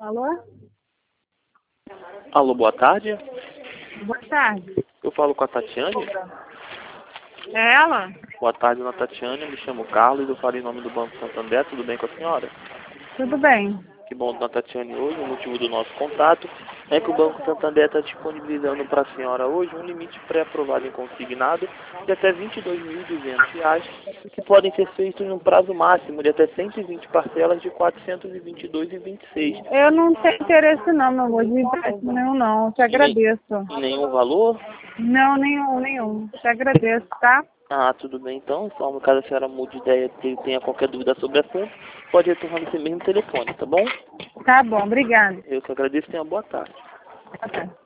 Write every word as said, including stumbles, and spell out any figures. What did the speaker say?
Alô? Alô, boa tarde. Boa tarde. Eu falo com a Tatiane. É ela? Boa tarde, dona Tatiane. Eu me chamo Carlos. Eu falo em nome do Banco Santander. Tudo bem com a senhora? Tudo bem. Que bom, dona Tatiane. Hoje, o motivo do nosso contato é que o Banco Santander está disponibilizando para a senhora hoje um limite pré-aprovado em consignado de até vinte e dois mil e duzentos reais, que podem ser feitos em um prazo máximo de até cento e vinte parcelas de quatrocentos e vinte e dois reais e vinte e seis centavos. Eu não tenho interesse não, meu amor, de empréstimo nenhum não. Te agradeço. Nenhum valor? Não, nenhum, nenhum. Te agradeço, tá? Ah, tudo bem então. Então, caso a senhora mude de ideia, te- tenha qualquer dúvida sobre o assunto, pode retornar nesse mesmo telefone, tá bom? Tá bom, obrigada. Eu que agradeço e tenha uma boa tarde. Tá.